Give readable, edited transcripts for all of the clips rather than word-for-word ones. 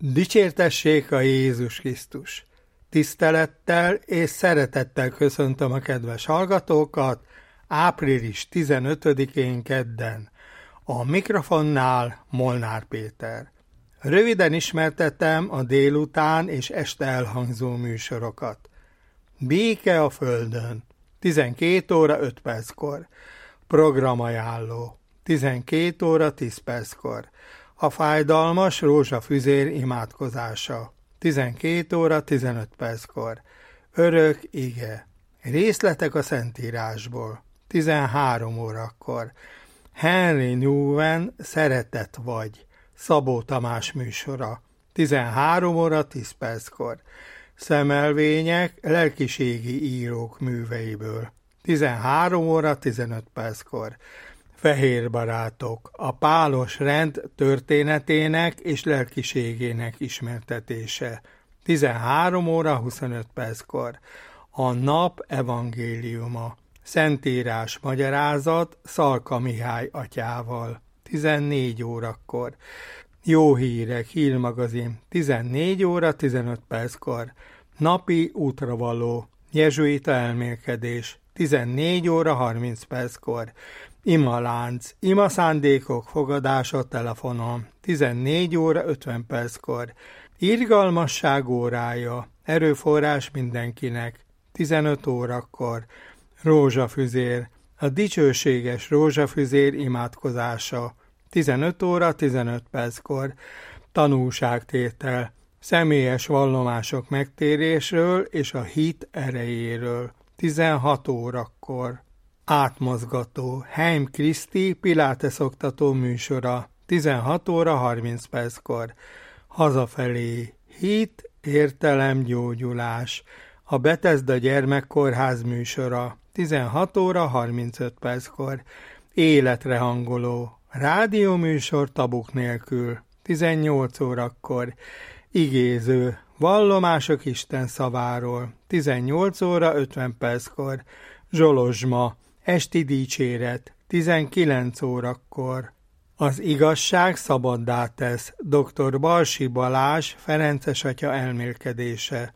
Dicsértessék a Jézus Krisztus! Tisztelettel és szeretettel köszöntöm a kedves hallgatókat április 15-én kedden. A mikrofonnál Molnár Péter. Röviden ismertetem a délután és este elhangzó műsorokat. Béke a Földön, 12 óra 5 perckor. Programajánló, 12 óra 10 perckor. A fájdalmas rózsafüzér imádkozása, 12 óra 15 perckor. Örök ige, részletek a Szentírásból, 13 órakor. Henry Nouwen, Szeretet vagy, Szabó Tamás műsora, 13 óra 10 perckor. Szemelvények lelkiségi írók műveiből, 13 óra 15 perckor. Fehér barátok, a pálos rend történetének és lelkiségének ismertetése, 13 óra 25 perckor. A nap evangéliuma, Szentírás magyarázat Szalka Mihály atyával, 14 órakor. Jó hírek, hírmagazin, 14 óra 15 perckor. Napi útravaló, jezsuita elmélkedés, 14 óra 30 perckor. Imalánc, imaszándékok fogadása telefonon, 14 óra 50 perckor. Irgalmasság órája, erőforrás mindenkinek, 15 órakor. Rózsafüzér, a dicsőséges rózsafüzér imádkozása, 15 óra 15 perckor. Tanúságtétel, személyes vallomások megtérésről és a hit erejéről, 16 órakor. Átmozgató, Heim Kriszti Pilates oktató műsora, 16 óra 30 perckor. Hazafelé, hit, értelem, gyógyulás, a Bethesda gyermekkórház műsora, 16 óra 35 perckor. Életre hangoló, rádióműsor tabuk nélkül, 18 órakor. Igéző, vallomások Isten szaváról, 18 óra 50 perckor. Zsolozsma, esti dicséret, 19 órakor. Az igazság szabaddá tesz, dr. Balsi Balázs Ferences atya elmélkedése,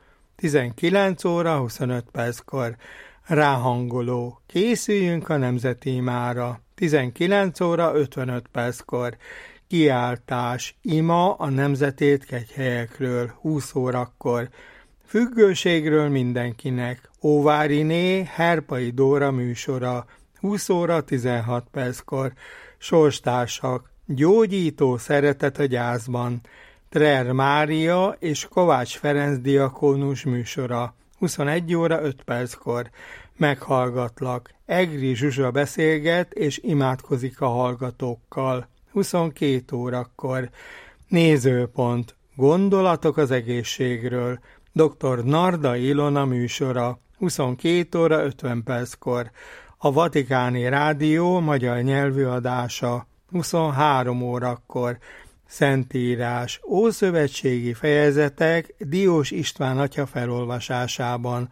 19 óra 25 perckor. Ráhangoló, készüljünk a nemzeti imára, 19 óra 55 perckor. Kiáltás, ima a nemzetét kegyhelyekről, 20 órakor. Függőségről mindenkinek, Óváriné Herpai Dóra műsora, 20 óra 16 perckor. Sorstársak, gyógyító szeretet a gyászban, Trer Mária és Kovács Ferenc diakónus műsora, 21 óra 5 perckor. Meghallgatlak, Egri Zsuzsa beszélget és imádkozik a hallgatókkal, 22 órakor. Nézőpont, gondolatok az egészségről, dr. Narda Ilona műsora, 22 óra 50 perckor. A Vatikáni Rádió magyar nyelvű adása, 23 órakor. Szentírás, ószövetségi fejezetek Diós István atya felolvasásában,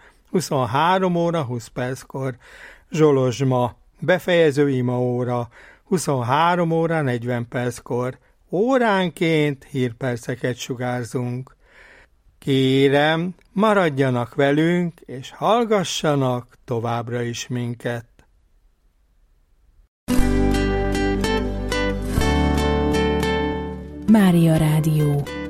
23 óra 20 perckor. Zsolozsma, befejező imaóra, 23 óra 40 perckor. Óránként hírperceket sugárzunk. Kérem, maradjanak velünk, és hallgassanak továbbra is minket. Mária Rádió.